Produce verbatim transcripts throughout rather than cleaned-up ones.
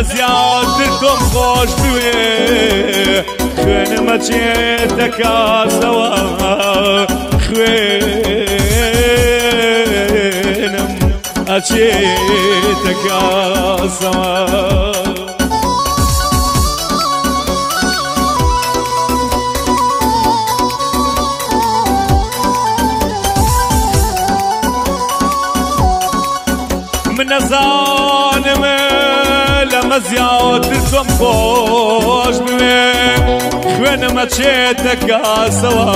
زیاتر تۆم خۆش بوێ خوێنمە چێتەکاسەوە خوێنم ئەچێتەکاسەوە من نەزانم لەمە زیاتر تۆم خۆش بوێ خوێنمە چێتەکاسەوە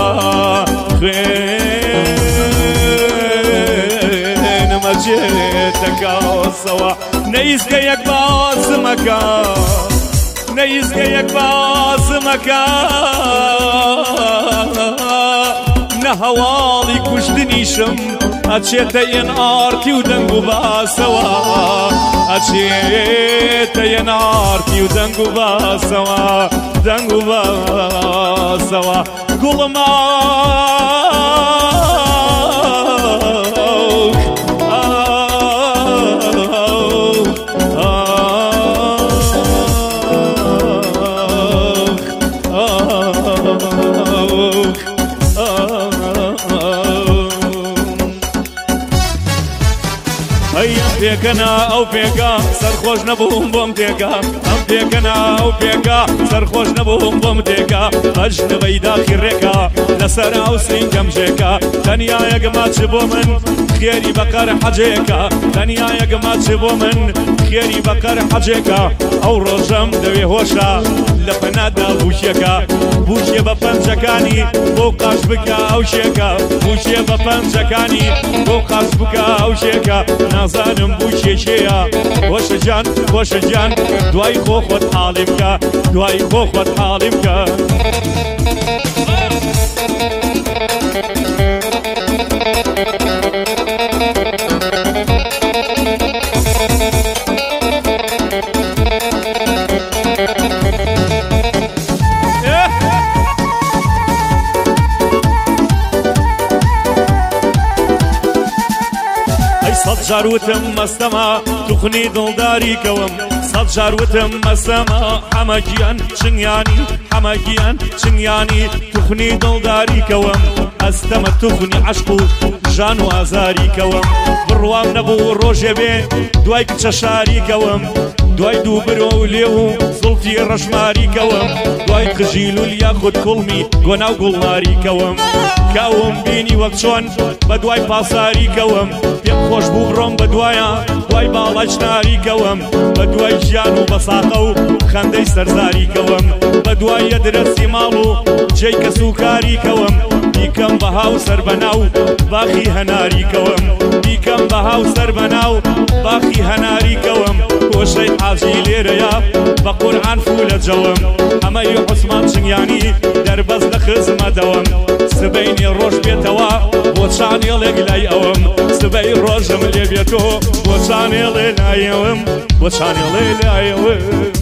خوێنمە چێتەکاسەوە نەیزگە یەک باسمەکە نەیزگە یەک باسمەکە نە هەواڵی کوشتنیشم ئەچێتە ئێن ئارتی و دەنگ و باسەوە ئەچێتە ئێن ئارتی و دەنگ و باسەوە دەنگ و باسەوە گوڵما پێکەنا ئەو پێکە سەرخۆش نەبووم بۆم تێکە ئەم پێکەنا ئەو پێکە سەرخۆش نەبووم بۆم تێکە ئەژنەبەی داخی ڕێکە لەسەر ئەو سینگەم ژێکە تەنیایەکە ماچ بۆ من خێری بەقەر حەجێکە تەنیایەکە ماچ بۆ من خێری بەقەر حەجێکە ئەو ڕۆژەم دەوێ هۆشە لە پەنادا بوشێکە بوشێ بە پەنجەکانی بۆ قاش بکە ئەو شێکە بوشێ بە پەنجەکانی بۆ قاش بکە ئەو شێکە نازانم بوشێشەیە خۆشە جان خۆشە جان دوای خۆ خۆت حاڵی بکە دوای خۆ خۆت حاڵی بکە سەد جاروتم مەستەما توخنی دڵداریکەوم سەد جاروتم مەستەما حەمەگیان چنگیانی حەمەگیان چنگیانی توخنی دڵداریکەوم ئەستەمە توخنی عەشق و ژان و ئازاریکەوم بڕوام نەبوو ڕۆژێ بێ دوای کچە شاریکەوم دوای دوو برۆ و لێو و زڵفی ڕەشماریکەوم دوای قژیل و لیاخود کوڵمی گۆنا و گوڵماریکەوم کاوم بینی وەک چۆن بە دوای پاساریکەوم پێم خۆش بوو بڕۆم بە دوایە دوای باڵای چناریکەوم بە دوای ژیان و بەساقە و خەندەی سەرزاریکەوم بە دوای یەدرەسی ماڵ و جێی کەس و کاریکەوم بیکەم بە هاو سەر بەناو باخی هەناریکەوم بیکەم بە هاو سەر بەناو باخی هەناریکەوم کۆشەی حاجی لێرەیە بە قورئان فولە جەوم ئەمەی عوسمان چنگیانی دەربەز لە خزمەتەوەم سبەینی ڕۆژ بێتەوە بۆ چانێڵێک لای ئەوم سبەی ڕۆژم لێ بێتەوە بۆ چانێڵێ لایەوم بۆ چانێڵێ لایەوم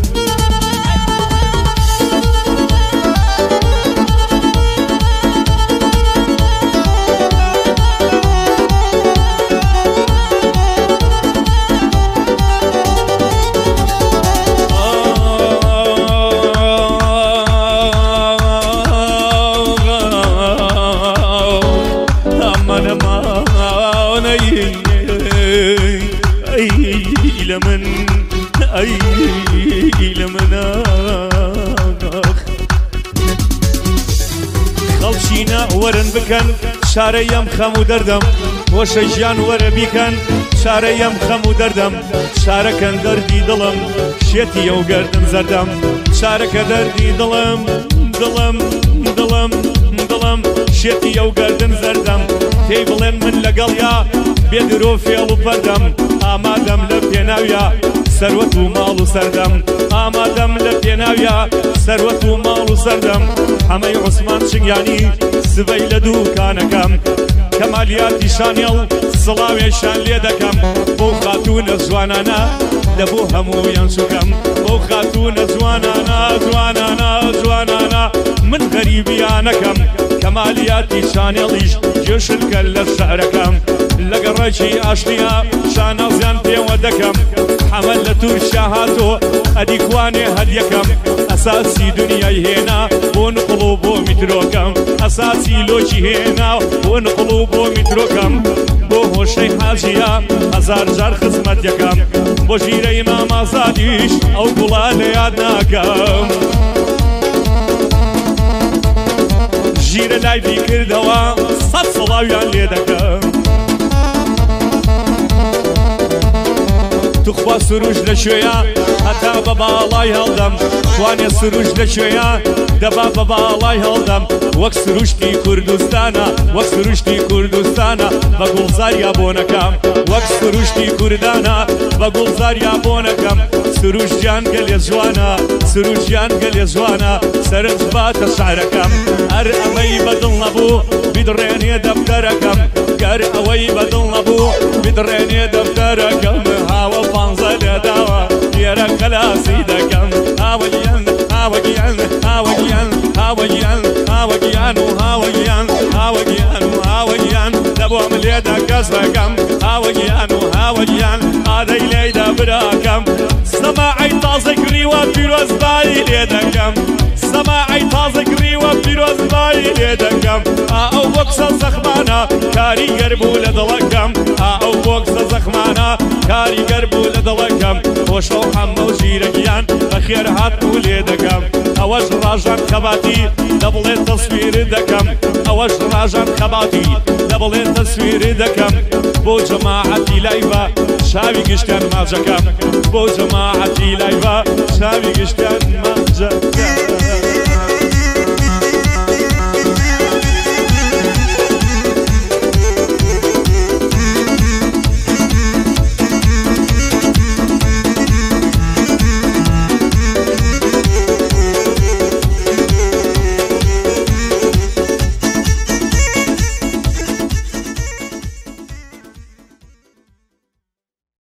خەڵچینە وەرن بکەن شارەیەم خەم و دەردەم خۆشە ژیان وەرە بیکەن شارەیەم خەم و دەردەم شارەکەن دەردی دڵم شێتیە و گەردن زەردەم شارەکە دەردی دڵم دڵم دڵم دڵم شێتیە و گەردن زەردەم پێی بڵێن من لەگەڵیا بێدرۆ فێڵ و پەردەم ئامادەم لە پێناویە سەروەت و ماڵ و سەردەم ئامادەم لە پێناویە سەروەت و ماڵ و سەردەم ئەمەی عوسمان چنگیانی سبەی لە دووکانەکەم کەمالیاتی شانێڵ سڵاوێشان لێ دەکەم بۆ خاتوونە جوانانە لە بۆ هەموویان سوکەم بۆ خاتوونە جوانانە جوانانە جوانانە من غەریبیانەکەم کەمالیاتی چانێڵیش جێشن کە لە شعرەکەم لەگەڕێکی ئاشتیا شانازیان پێوە دەکەم حەمەل لە تورکیا هاتۆ ئەدیکوانێ هەدیەکەم ئەساسی دنیای هێنا بۆ نقڵ و بۆ میترۆکەم ئەساسی لۆکی هێنا بۆ نقڵ و بۆ میترۆکەم بۆ هۆشەی حاجیە هەزار جار خزمەت یەکەم بۆ ژیرەی مامازادیش ئەو گوڵا لە یاد ناکەم ژیرە لای بیکردەوە سەد سەڵاویان لێ دەکەم توخوا سروش لەشوێیە هەتا بە باڵای هەڵدەم توانێ سروش لەشوێیە دەبا بە باڵای هەڵدەم وەک سروشتی کوردستانە وەک سروشتی کوردستانە بە گوڵزاریا بۆنەکەم وەک سروشتی کوردانە بە گوڵزاریا بۆنەکەم سروشجان گەلێ جوانە سروشجان گەلێ جوانە سەرنج باتە شعرەکەم هەر ئەمەی بەدڵ نەبوو بیدڕێنێ دەفتەرەکەم گەر ئەوەی بەدڵ نەبوو بیدڕێنێ دەفتەرەکەم هاوە پانزە لێداوە لێرە کەلاسی دەکەم هاوەگیان هاوەگیان هاوەگیان هاوەگیان هاوەگیان و هاوەگیان هاوەگیان و هاوەگیان دەبۆم لێدا کەس دەکەم هاوەگیان و هاوەگیان ئادەی لێیدا براکەم سەماعی تازە گریوە پیرۆزبایی لێ دەکەم سەماعی تازە گریوە پیرۆزبایی لێ دەکەم ئەو بۆکسە زەخمانە کاریگەر بوو لە دڵەکەم ئەو بۆکسە زەخمانە کاریگەر بوو لە دڵەکەم خۆشە و حەمە و ژیرەگیان بەخێر هاتبوو لێ دەکەم ئەوەش ڕاژان خەباتی دەبڵێت تەسویر دەکەم ئەوەش ڕاژان خەباتی دەبڵێت تەسویر دەکەم بۆ جەماعەتی لایڤە شاوی گشتیان ماجەکەم بۆ جەماعەتی لایڤە شاوی گشتیان ماجەکەم